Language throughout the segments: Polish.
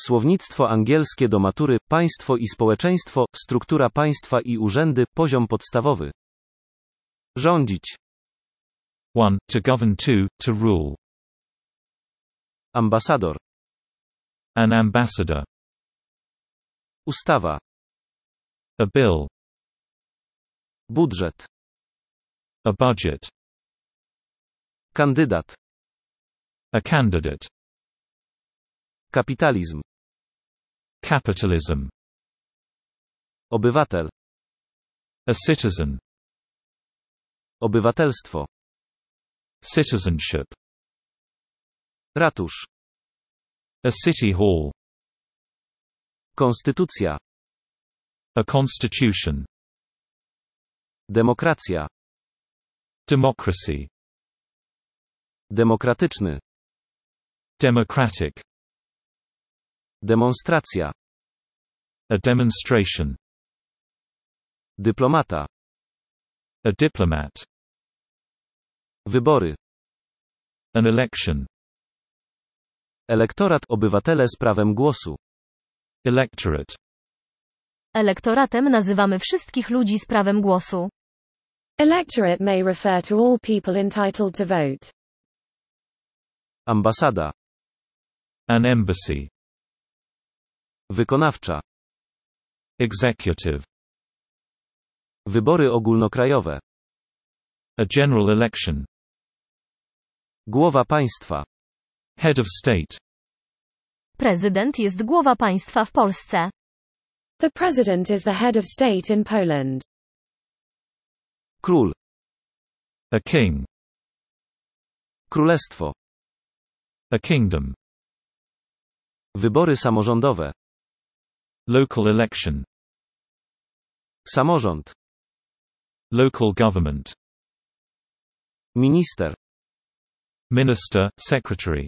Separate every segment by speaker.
Speaker 1: Słownictwo angielskie do matury, państwo i społeczeństwo, struktura państwa i urzędy, poziom podstawowy. Rządzić.
Speaker 2: 1. To govern. 2. To rule.
Speaker 1: Ambasador.
Speaker 2: An ambassador.
Speaker 1: Ustawa.
Speaker 2: A bill.
Speaker 1: Budżet.
Speaker 2: A budget.
Speaker 1: Kandydat.
Speaker 2: A candidate.
Speaker 1: Kapitalizm.
Speaker 2: Capitalism.
Speaker 1: Obywatel.
Speaker 2: A citizen.
Speaker 1: Obywatelstwo.
Speaker 2: Citizenship.
Speaker 1: Ratusz.
Speaker 2: A city hall.
Speaker 1: Konstytucja.
Speaker 2: A constitution.
Speaker 1: Demokracja.
Speaker 2: Democracy.
Speaker 1: Demokratyczny.
Speaker 2: Democratic.
Speaker 1: Demonstracja.
Speaker 2: A demonstration.
Speaker 1: Dyplomata.
Speaker 2: A diplomat.
Speaker 1: Wybory.
Speaker 2: An election.
Speaker 1: Elektorat, obywatele z prawem głosu.
Speaker 2: Electorate.
Speaker 3: Elektoratem nazywamy wszystkich ludzi z prawem głosu.
Speaker 4: Electorate may refer to all people entitled to vote.
Speaker 1: Ambasada.
Speaker 2: An embassy.
Speaker 1: Wykonawcza.
Speaker 2: Executive.
Speaker 1: Wybory ogólnokrajowe.
Speaker 2: A general election.
Speaker 1: Głowa państwa.
Speaker 2: Head of state.
Speaker 3: Prezydent jest głowa państwa w Polsce.
Speaker 4: The president is the head of state in Poland.
Speaker 1: Król.
Speaker 2: A king.
Speaker 1: Królestwo.
Speaker 2: A kingdom.
Speaker 1: Wybory samorządowe.
Speaker 2: Local election.
Speaker 1: Samorząd.
Speaker 2: Local government.
Speaker 1: Minister.
Speaker 2: Minister, secretary.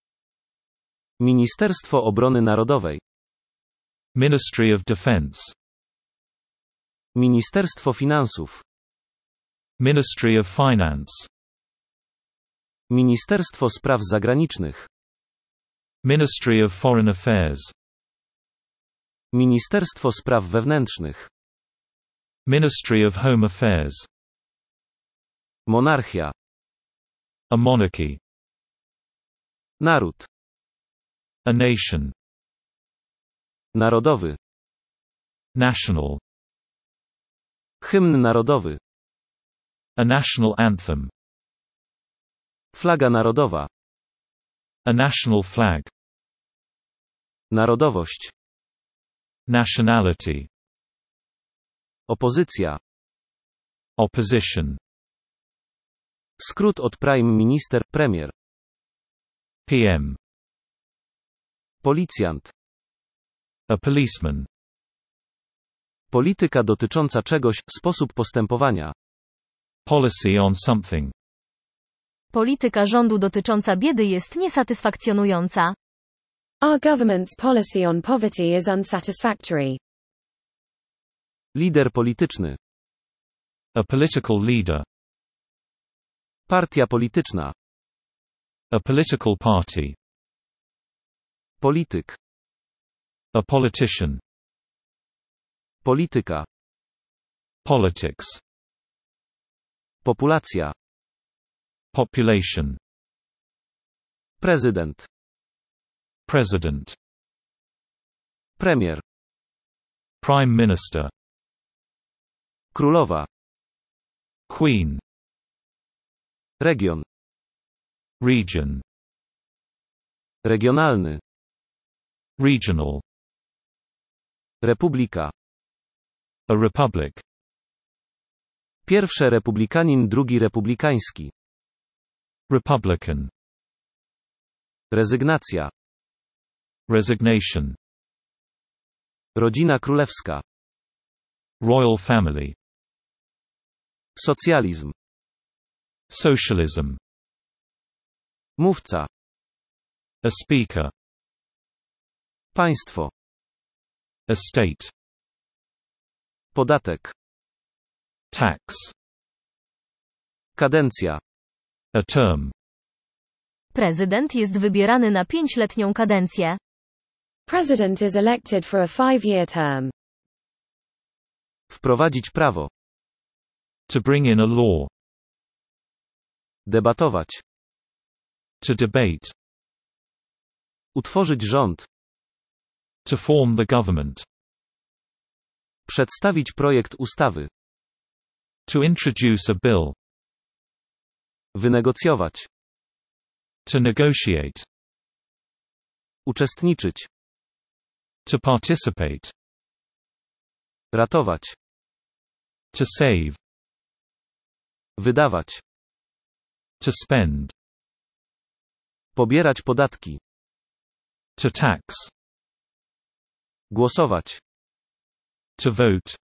Speaker 1: Ministerstwo Obrony Narodowej.
Speaker 2: Ministry of Defense.
Speaker 1: Ministerstwo Finansów.
Speaker 2: Ministry of Finance.
Speaker 1: Ministerstwo Spraw Zagranicznych.
Speaker 2: Ministry of Foreign Affairs.
Speaker 1: Ministerstwo Spraw Wewnętrznych.
Speaker 2: Ministry of Home Affairs.
Speaker 1: Monarchia.
Speaker 2: A monarchy.
Speaker 1: Naród.
Speaker 2: A nation.
Speaker 1: Narodowy.
Speaker 2: National.
Speaker 1: Hymn narodowy.
Speaker 2: A national anthem.
Speaker 1: Flaga narodowa.
Speaker 2: A national flag.
Speaker 1: Narodowość.
Speaker 2: Nationality.
Speaker 1: Opozycja.
Speaker 2: Opposition.
Speaker 1: Skrót od prime minister, premier.
Speaker 2: PM.
Speaker 1: Policjant.
Speaker 2: A policeman.
Speaker 1: Polityka dotycząca czegoś, sposób postępowania.
Speaker 2: Policy on something.
Speaker 3: Polityka rządu dotycząca biedy jest niesatysfakcjonująca.
Speaker 4: Our government's policy on poverty is unsatisfactory.
Speaker 1: Lider polityczny.
Speaker 2: A political leader.
Speaker 1: Partia polityczna.
Speaker 2: A political party.
Speaker 1: Polityk.
Speaker 2: A politician.
Speaker 1: Polityka.
Speaker 2: Politics.
Speaker 1: Populacja.
Speaker 2: Population.
Speaker 1: Prezydent.
Speaker 2: President.
Speaker 1: Premier.
Speaker 2: Prime Minister.
Speaker 1: Królowa.
Speaker 2: Queen.
Speaker 1: Region.
Speaker 2: Region.
Speaker 1: Regionalny.
Speaker 2: Regional.
Speaker 1: Republika.
Speaker 2: A republic.
Speaker 1: Pierwszy republikanin, drugi republikański.
Speaker 2: Republican.
Speaker 1: Rezygnacja.
Speaker 2: Resignation.
Speaker 1: Rodzina królewska.
Speaker 2: Royal family.
Speaker 1: Socjalizm.
Speaker 2: Socialism.
Speaker 1: Mówca.
Speaker 2: A speaker.
Speaker 1: Państwo.
Speaker 2: A state.
Speaker 1: Podatek.
Speaker 2: Tax.
Speaker 1: Kadencja.
Speaker 2: A term.
Speaker 3: Prezydent jest wybierany na 5-letnią kadencję.
Speaker 4: President is elected for a 5-year term.
Speaker 1: Wprowadzić prawo.
Speaker 2: To bring in a law.
Speaker 1: Debatować.
Speaker 2: To debate.
Speaker 1: Utworzyć rząd.
Speaker 2: To form the government.
Speaker 1: Przedstawić projekt ustawy.
Speaker 2: To introduce a bill.
Speaker 1: Wynegocjować.
Speaker 2: To negotiate.
Speaker 1: Uczestniczyć.
Speaker 2: To participate.
Speaker 1: Ratować.
Speaker 2: To save.
Speaker 1: Wydawać.
Speaker 2: To spend.
Speaker 1: Pobierać podatki.
Speaker 2: To tax.
Speaker 1: Głosować.
Speaker 2: To vote.